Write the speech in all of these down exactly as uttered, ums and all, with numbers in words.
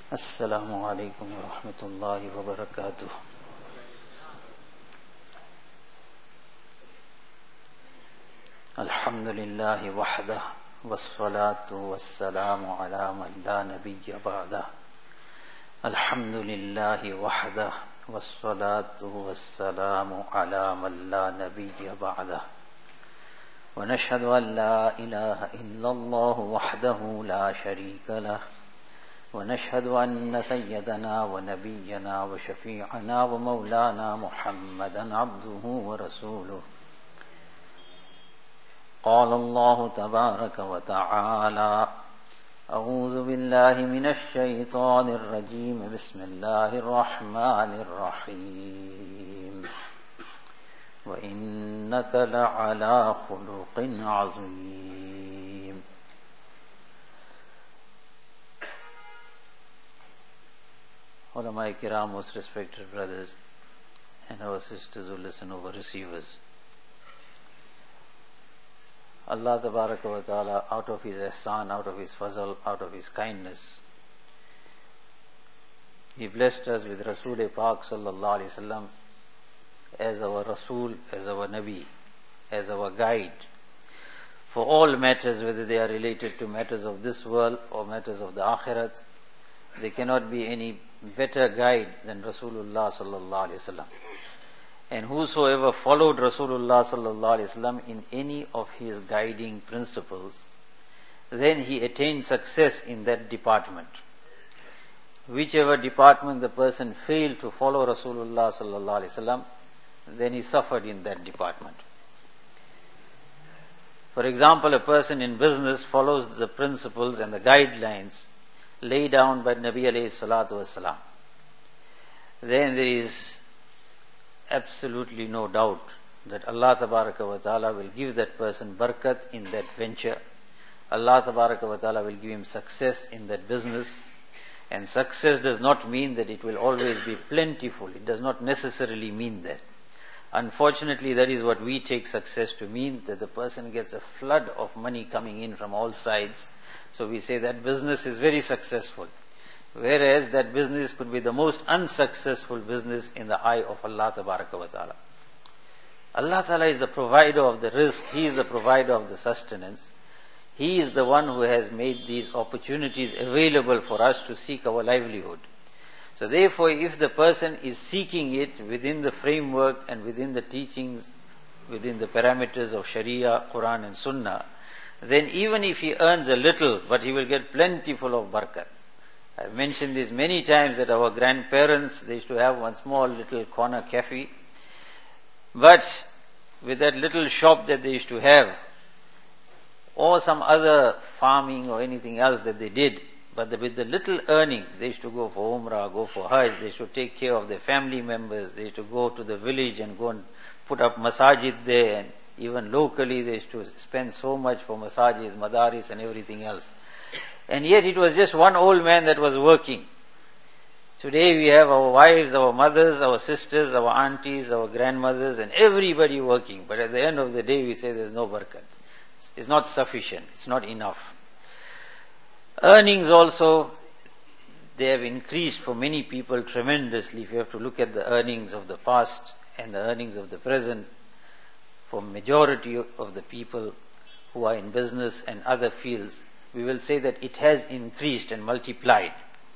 Assalamu alaikum wa rahmatullahi wa barakatuh. Alhamdulillahi wahdah, wassalatu wassalamu ala man la nabiyya ba'dah. Alhamdulillahi wahdah, wassalatu wassalamu ala man la nabiyya ba'dah. Wa nashhadu an la ilaha illallah wahdahu la sharika lah. ونشهد أن سيدنا ونبينا وشفيعنا ومولانا محمدا عبده ورسوله. قال الله تبارك وتعالى: أعوذ بالله من الشيطان الرجيم بسم الله الرحمن الرحيم وإنك لعلى خلق عظيم. Ulama Kiram, most respected brothers and our sisters who listen over receivers. Allah Tabaraka wa Ta'ala, out of His ihsan, out of His fazl, out of His kindness, He blessed us with Rasul Pak Sallallahu Alaihi Wasallam as our Rasul, as our Nabi, as our guide for all matters, whether they are related to matters of this world or matters of the Akhirat. There cannot be any better guide than Rasulullah sallallahu alaihi wasallam. And whosoever followed Rasulullah sallallahu alaihi wasallam in any of his guiding principles, then he attained success in that department. Whichever department the person failed to follow Rasulullah sallallahu alaihi wasallam, then he suffered in that department. For example, a person in business follows the principles and the guidelines laid down by Nabi alayhi salatu wasalam, then there is absolutely no doubt that Allah tabaraka wa ta'ala will give that person barakat in that venture. Allah tabaraka wa ta'ala will give him success in that business. And success does not mean that it will always be plentiful. It does not necessarily mean that. Unfortunately, that is what we take success to mean, that the person gets a flood of money coming in from all sides. So we say that business is very successful. Whereas that business could be the most unsuccessful business in the eye of Allah Tabaraka wa Ta'ala. Allah Ta'ala is the provider of the rizq. He is the provider of the sustenance. He is the one who has made these opportunities available for us to seek our livelihood. So therefore, if the person is seeking it within the framework and within the teachings, within the parameters of Sharia, Quran and Sunnah, then even if he earns a little, but he will get plentiful of barakat. I've mentioned this many times that our grandparents, they used to have one small little corner cafe. But with that little shop that they used to have, or some other farming or anything else that they did, but the, with the little earning, they used to go for Umrah, go for Hajj, they used to take care of their family members, they used to go to the village and go and put up masajid there, and even locally they used to spend so much for masajid, madaris and everything else. And yet it was just one old man that was working. Today we have our wives, our mothers, our sisters, our aunties, our grandmothers and everybody working. But at the end of the day we say there's no barakat. It's not sufficient. It's not enough. Earnings also, they have increased for many people tremendously. If you have to look at the earnings of the past and the earnings of the present, for majority of the people who are in business and other fields, we will say that it has increased and multiplied.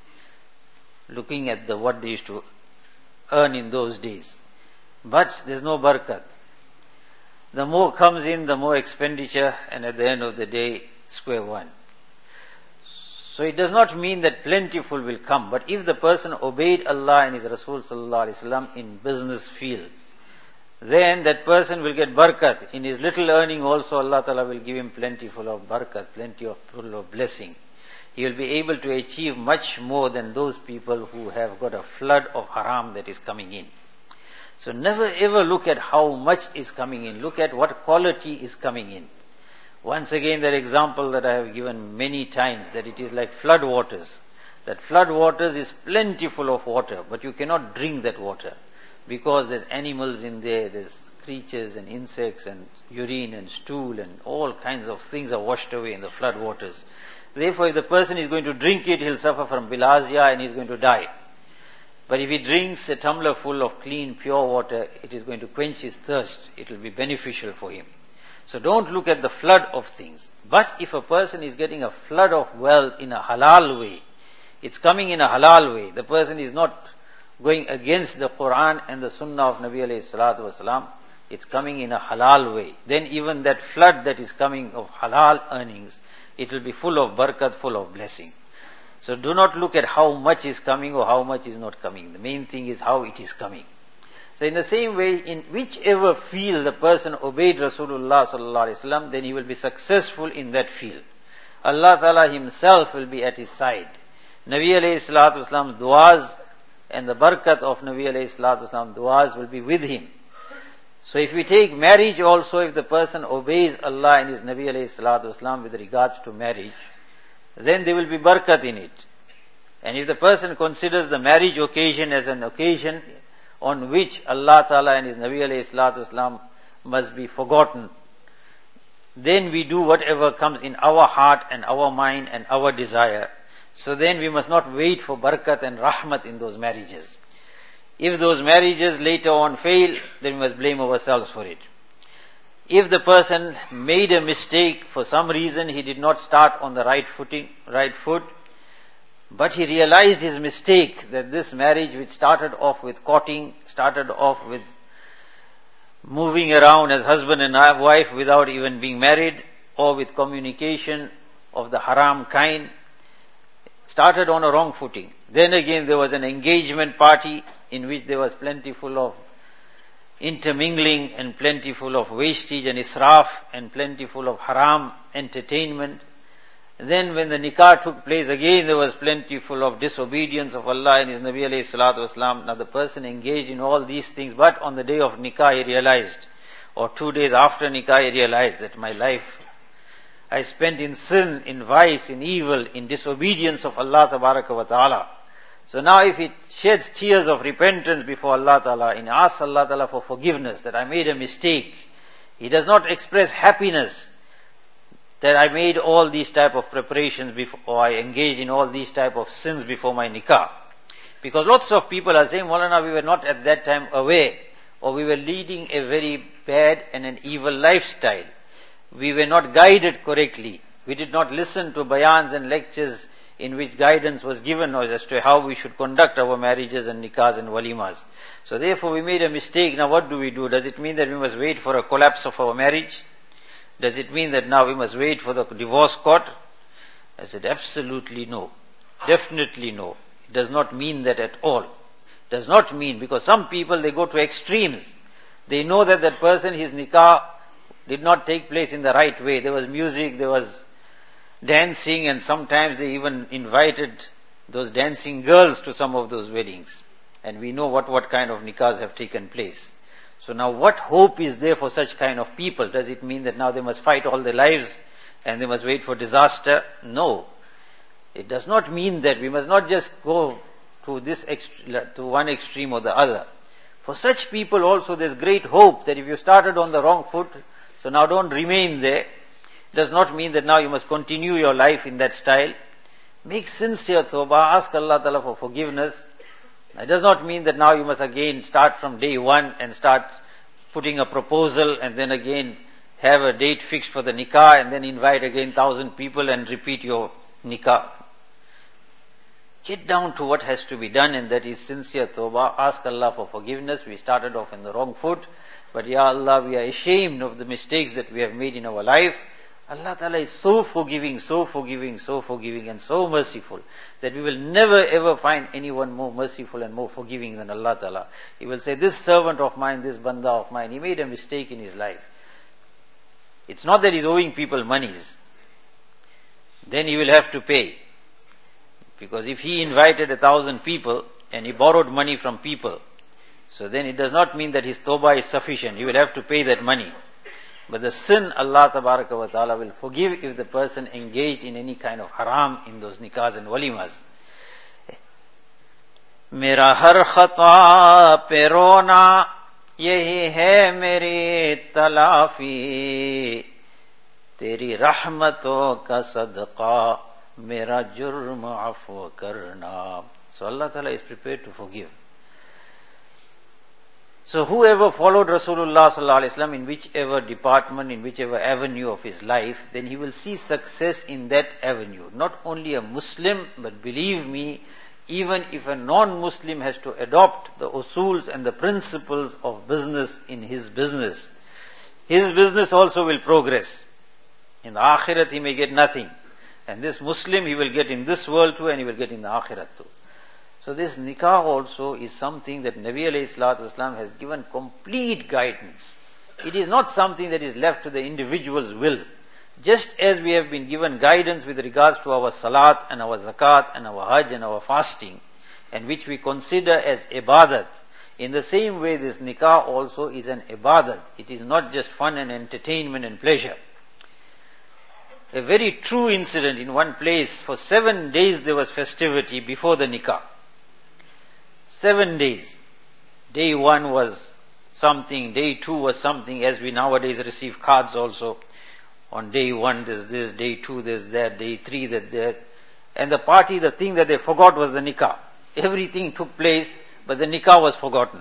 Looking at the what they used to earn in those days. But there's no barakat. The more comes in, the more expenditure, and at the end of the day, square one. So it does not mean that plentiful will come. But if the person obeyed Allah and His Rasul sallallahu alaihi wasallam in business field, then that person will get barakat. In his little earning also, Allah Ta'ala will give him plenty full of barakat, plenty of full of blessing. He will be able to achieve much more than those people who have got a flood of haram that is coming in. So never ever look at how much is coming in. Look at what quality is coming in. Once again, that example that I have given many times, that it is like flood waters. That flood waters is plentiful of water, but you cannot drink that water. Because there's animals in there, there's creatures and insects and urine and stool and all kinds of things are washed away in the flood waters. Therefore, if the person is going to drink it, he'll suffer from bilharzia and he's going to die. But if he drinks a tumbler full of clean, pure water, it is going to quench his thirst. It will be beneficial for him. So don't look at the flood of things. But if a person is getting a flood of wealth in a halal way, it's coming in a halal way, the person is not going against the Quran and the Sunnah of Nabi alayhi salatu wasalam, it's coming in a halal way. Then even that flood that is coming of halal earnings, it will be full of barakat, full of blessing. So do not look at how much is coming or how much is not coming. The main thing is how it is coming. So in the same way, in whichever field the person obeyed Rasulullah sallallahu alaihi wasallam, then he will be successful in that field. Allah Ta'ala himself will be at his side. Nabi alayhi salatu wasalam du'as and the barakat of Nabi alayhi salatu wasalam du'as will be with him. So if we take marriage also, if the person obeys Allah and his Nabi alayhi salatu wasalam with regards to marriage, then there will be barakat in it. And if the person considers the marriage occasion as an occasion on which Allah Ta'ala and his Nabi alayhi salatu wasalam must be forgotten, then we do whatever comes in our heart and our mind and our desire. So then we must not wait for barakat and rahmat in those marriages. If those marriages later on fail, then we must blame ourselves for it. If the person made a mistake for some reason, he did not start on the right footing, right foot, but he realized his mistake, that this marriage which started off with courting, started off with moving around as husband and wife without even being married, or with communication of the haram kind, started on a wrong footing. Then again there was an engagement party in which there was plentiful of intermingling and plentiful of wastage and israf and plentiful of haram entertainment. Then when the nikah took place, again there was plentiful of disobedience of Allah and his Nabi alayhi salatu wasalam. Now the person engaged in all these things, but on the day of nikah he realized, or two days after nikah he realized that my life I spent in sin, in vice, in evil, in disobedience of Allah tabaraka wa ta'ala. So now if he sheds tears of repentance before Allah Ta'ala and asks Allah Ta'ala for forgiveness, that I made a mistake, he does not express happiness that I made all these type of preparations before, or I engaged in all these type of sins before my nikah. Because lots of people are saying, Maulana, we were not at that time aware, or we were leading a very bad and an evil lifestyle. We were not guided correctly. We did not listen to bayans and lectures in which guidance was given as to how we should conduct our marriages and nikahs and walimas. So therefore we made a mistake. Now what do we do? Does it mean that we must wait for a collapse of our marriage? Does it mean that now we must wait for the divorce court? I said absolutely no. Definitely no. It does not mean that at all. It does not mean, because some people they go to extremes. They know that that person, his nikah did not take place in the right way. There was music, there was dancing, and sometimes they even invited those dancing girls to some of those weddings. And we know what, what kind of nikahs have taken place. So now what hope is there for such kind of people? Does it mean that now they must fight all their lives and they must wait for disaster? No. It does not mean that. We must not just go to this ext- to one extreme or the other. For such people also there's great hope that if you started on the wrong foot, so now don't remain there. It does not mean that now you must continue your life in that style. Make sincere tawbah, ask Allah Ta'ala for forgiveness. It does not mean that now you must again start from day one and start putting a proposal and then again have a date fixed for the nikah and then invite again thousand people and repeat your nikah. Get down to what has to be done, and that is sincere tawbah. Ask Allah for forgiveness. We started off in the wrong foot, but Ya Allah, we are ashamed of the mistakes that we have made in our life. Allah Ta'ala is so forgiving, so forgiving, so forgiving and so merciful that we will never ever find anyone more merciful and more forgiving than Allah Ta'ala. He will say, this servant of mine, this banda of mine, he made a mistake in his life. It's not that he's owing people monies. Then he will have to pay. Because if he invited a thousand people and he borrowed money from people, so then it does not mean that his tawbah is sufficient. He will have to pay that money. But the sin, Allah Tabaraka wa Ta'ala will forgive if the person engaged in any kind of haram in those nikahs and walimas. Mera har khata pe rona, yehi hai meri talafi, teri rahmaton ka sadqa, Mera jurm afwa karna. So Allah Ta'ala is prepared to forgive. So whoever followed Rasulullah Sallallahu Alaihi Wasallam in whichever department, in whichever avenue of his life, then he will see success in that avenue. Not only a Muslim, but believe me, even if a non-Muslim has to adopt the usuls and the principles of business in his business, his business also will progress. In the Akhirat he may get nothing. And this Muslim he will get in this world too, and he will get in the Akhirat too. So this nikah also is something that Nabi alayhi salatu wasalam has given complete guidance. It is not something that is left to the individual's will. Just as we have been given guidance with regards to our salat and our zakat and our hajj and our fasting, and which we consider as ibadat, in the same way this nikah also is an ibadat. It is not just fun and entertainment and pleasure. A very true incident in one place, for seven days there was festivity before the nikah. Seven days. Day one was something, day two was something, as we nowadays receive cards also. On day one there's this, day two there's that, day three that that. And the party, the thing that they forgot was the nikah. Everything took place, but the nikah was forgotten.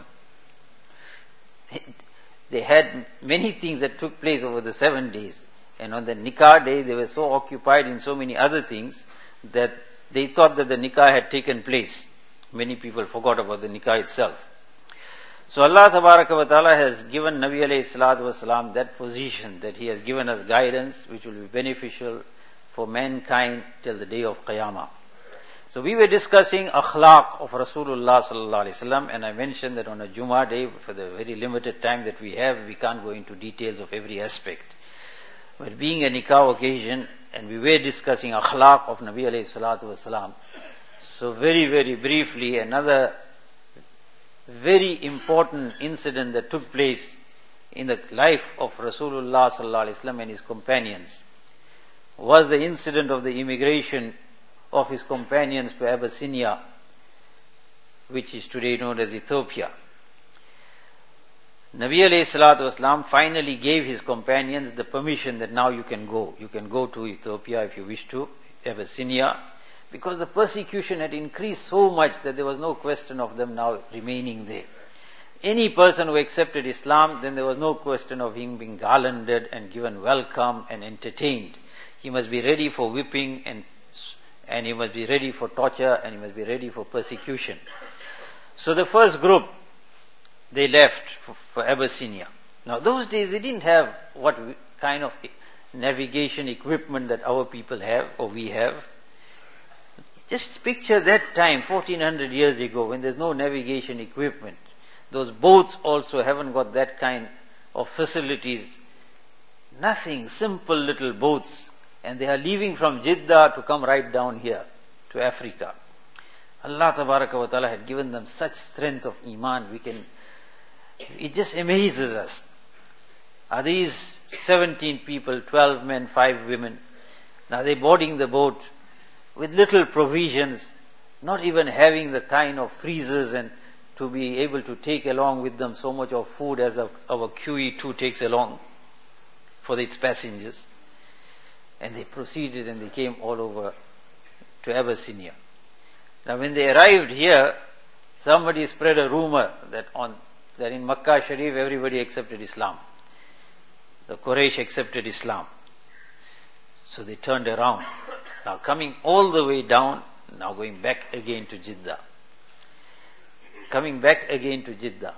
They had many things that took place over the seven days. And on the nikah day, they were so occupied in so many other things that they thought that the nikah had taken place. Many people forgot about the nikah itself. So Allah Tabaraka wa Ta'ala has given Nabi alayhi salatu wasalam that position, that He has given us guidance which will be beneficial for mankind till the day of Qiyamah. So we were discussing akhlaq of Rasulullah sallallahu alaihi wasallam, and I mentioned that on a Jummah day, for the very limited time that we have, we can't go into details of every aspect. But being a nikah occasion, and we were discussing akhlaq of Nabi alayhi salatu wasalam, so very, very briefly, another very important incident that took place in the life of Rasulullah sallallahu alaihi wasallam and his companions was the incident of the immigration of his companions to Abyssinia, which is today known as Ethiopia. Nabi alayhi salatu wasalam finally gave his companions the permission that now you can go. You can go to Ethiopia if you wish to, Abyssinia, because the persecution had increased so much that there was no question of them now remaining there. Any person who accepted Islam, then there was no question of him being garlanded and given welcome and entertained. He must be ready for whipping, and and he must be ready for torture, and he must be ready for persecution. So the first group, they left for, for Abyssinia. Now those days they didn't have what kind of navigation equipment that our people have or we have. Just picture that time, fourteen hundred years ago, when there's no navigation equipment. Those boats also haven't got that kind of facilities. Nothing, simple little boats. And they are leaving from Jeddah to come right down here to Africa. Allah Tabaraka wa Ta'ala had given them such strength of iman. We can, it just amazes us. Are these seventeen people, twelve men, five women? Now they're boarding the boat with little provisions, not even having the kind of freezers and to be able to take along with them so much of food as the, our Q E two takes along for its passengers. And they proceeded and they came all over to Abyssinia. Now when they arrived here, somebody spread a rumor that on that in Makkah Sharif everybody accepted Islam. The Quraysh accepted Islam. So they turned around. Now coming all the way down, now going back again to Jeddah. Coming back again to Jeddah.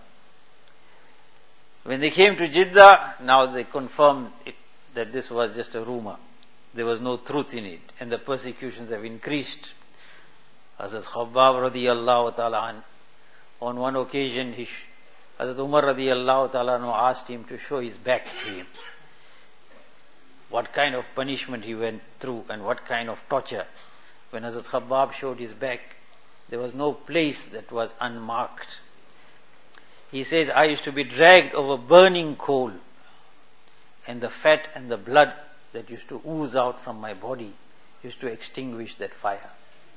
When they came to Jeddah, now they confirmed it, that this was just a rumor. There was no truth in it, and the persecutions have increased. Hazrat Khabbab radiyallahu ta'ala an, on one occasion, he, Hazrat Umar radiyallahu ta'ala anhu asked him to show his back to him. What kind of punishment he went through and what kind of torture. When Hazrat Khabbab showed his back, there was no place that was unmarked. He says, I used to be dragged over burning coal, and the fat and the blood that used to ooze out from my body used to extinguish that fire.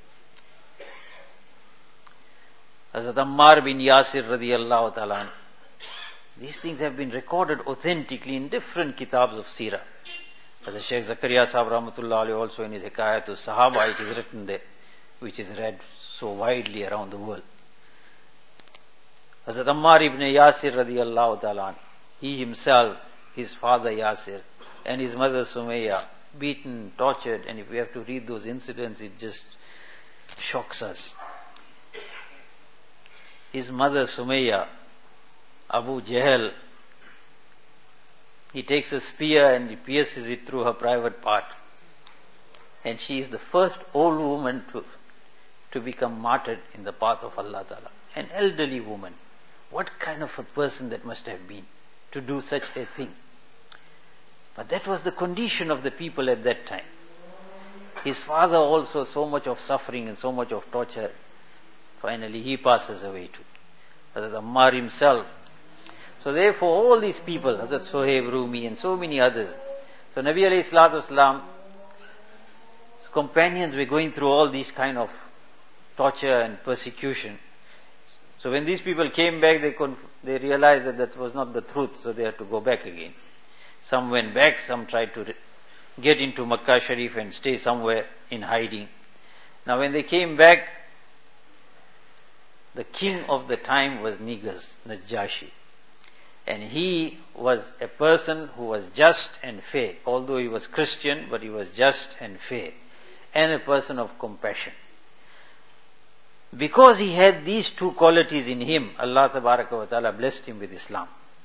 Hazrat Ammar bin Yasir radiyallahu ta'ala, these things have been recorded authentically in different kitabs of seerah. As the Shaykh Zakaria Sahib Rahmatullah Alayhi also in his Hikayatul Sahaba, it is written there, which is read so widely around the world. Hazrat Ammar ibn Yasir radiyallahu ta'ala, he himself, his father Yasir, and his mother Sumayya, beaten, tortured, and if we have to read those incidents, it just shocks us. His mother Sumayya, Abu Jahl, he takes a spear and he pierces it through her private part. And she is the first old woman to, to become martyred in the path of Allah Ta'ala. An elderly woman. What kind of a person that must have been to do such a thing? But that was the condition of the people at that time. His father also, so much of suffering and so much of torture. Finally he passes away too. Hazrat Ammar himself. So therefore all these people, Hazrat Sohaib Rumi and so many others. So Nabi alayhi salatu wasalam, his companions were going through all these kind of torture and persecution. So when these people came back, they conf- they realized that that was not the truth, so they had to go back again. Some went back, some tried to re- get into Makkah Sharif and stay somewhere in hiding. Now when they came back, the king of the time was Negus, Najashi. And he was a person who was just and fair. Although he was Christian, but he was just and fair. And a person of compassion. Because he had these two qualities in him, Allah Tabaraka wa Ta'ala blessed him with Islam.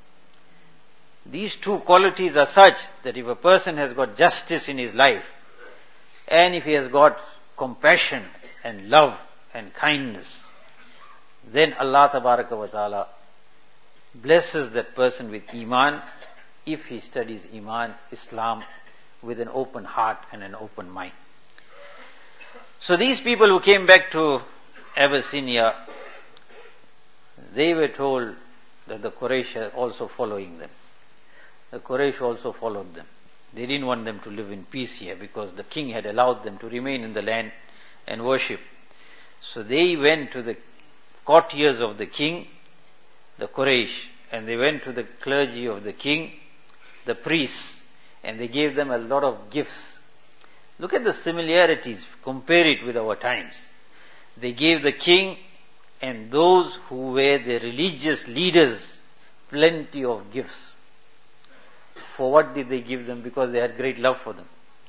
These two qualities are such that if a person has got justice in his life, and if he has got compassion and love and kindness, then Allah Tabaraka wa Ta'ala blesses that person with Iman if he studies Iman, Islam, with an open heart and an open mind. So these people who came back to Abyssinia, they were told that the Quraysh are also following them. The Quraysh also followed them. They didn't want them to live in peace here because the king had allowed them to remain in the land and worship. So they went to the courtiers of the king, the Quraysh, and they went to the clergy of the king, the priests, and they gave them a lot of gifts. Look at the similarities, compare it with our times. They gave the king and those who were the religious leaders plenty of gifts. For what did they give them? Because they had great love for them.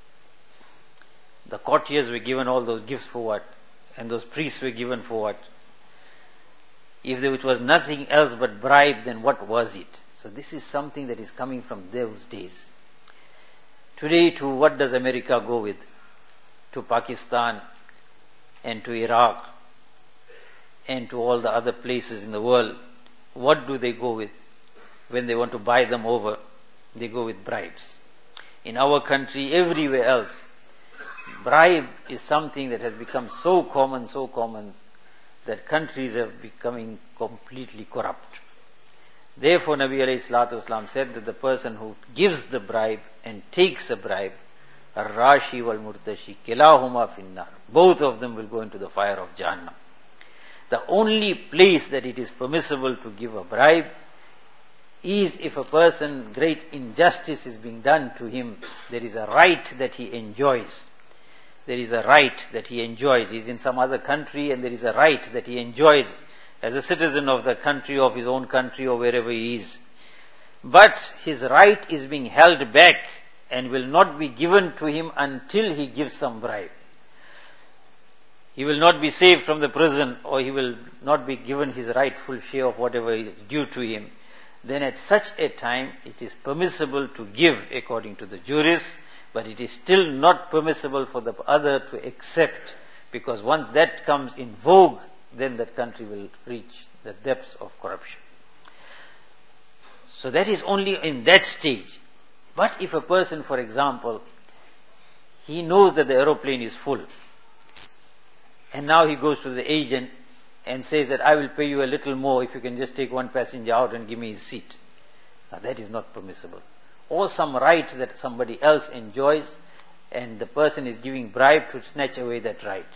The courtiers were given all those gifts for what? And those priests were given for what? If it was nothing else but bribe, then what was it? So this is something that is coming from those days. Today, to what does America go with? To Pakistan and to Iraq and to all the other places in the world. What do they go with? When they want to buy them over, they go with bribes. In our country, everywhere else, bribe is something that has become so common, so common, that countries are becoming completely corrupt. Therefore, Nabi alayhi salatu wasalam said that the person who gives the bribe and takes a bribe, ar-rashi wal-murtashi, kilahuma finnar, both of them will go into the fire of Jahannam. The only place that it is permissible to give a bribe is if a person, great injustice is being done to him, there is a right that he enjoys. There is a right that he enjoys. He is in some other country and there is a right that he enjoys as a citizen of the country, of his own country or wherever he is. But his right is being held back and will not be given to him until he gives some bribe. He will not be saved from the prison, or he will not be given his rightful share of whatever is due to him. Then at such a time, it is permissible to give according to the jurists, but it is still not permissible for the other to accept, because once that comes in vogue, then that country will reach the depths of corruption. So that is only in that stage. But if a person, for example, he knows that the aeroplane is full, and now he goes to the agent and says that I will pay you a little more if you can just take one passenger out and give me his seat. Now that is not permissible. Or some right that somebody else enjoys and the person is giving bribe to snatch away that right.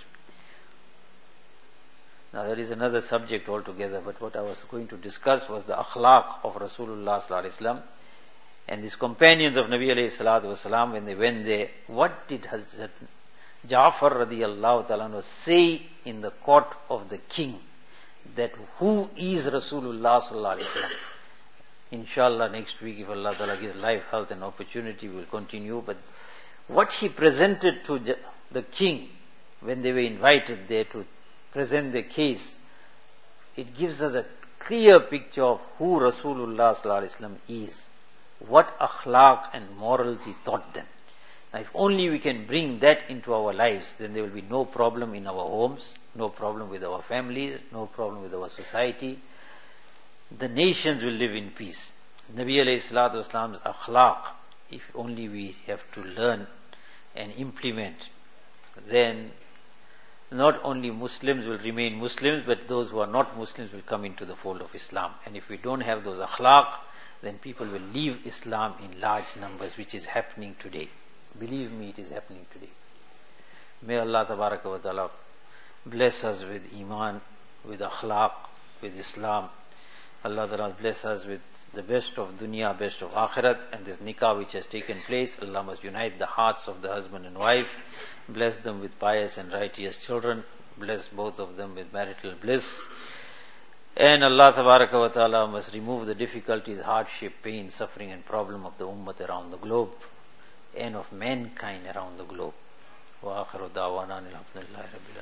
Now there is another subject altogether, but what I was going to discuss was the akhlaq of Rasulullah sallallahu alaihi wasallam And these companions of Nabi alayhi salatu wasalam, when they went there, what did Hazrat Ja'far radiallahu ta'ala say in the court of the king? That who is Rasulullah sallallahu alayhi wa sallam? Inshallah, next week, if Allah ta'ala gives life, health and opportunity, we will continue. But what he presented to the king when they were invited there to present their case, it gives us a clear picture of who Rasulullah sallallahu alayhi wa sallam is, what akhlaq and morals he taught them. Now, if only we can bring that into our lives, then there will be no problem in our homes, no problem with our families, no problem with our society. The nations will live in peace. Nabi alayhi salatu wasalam's akhlaq, if only we have to learn and implement, then not only Muslims will remain Muslims, but those who are not Muslims will come into the fold of Islam. And if we don't have those akhlaq, then people will leave Islam in large numbers, which is happening today. Believe me, it is happening today. May Allah tabaraka wa ta'ala bless us with iman, with akhlaq, with Islam. Allah ta'ala bless us with the best of dunya, best of akhirat, and this nikah which has taken place. Allah must unite the hearts of the husband and wife, bless them with pious and righteous children, bless both of them with marital bliss. And Allah tabaraka wa ta'ala must remove the difficulties, hardship, pain, suffering and problem of the ummah around the globe and of mankind around the globe. Wa akhiru da'wana alhamdulillahi rabbil alamin.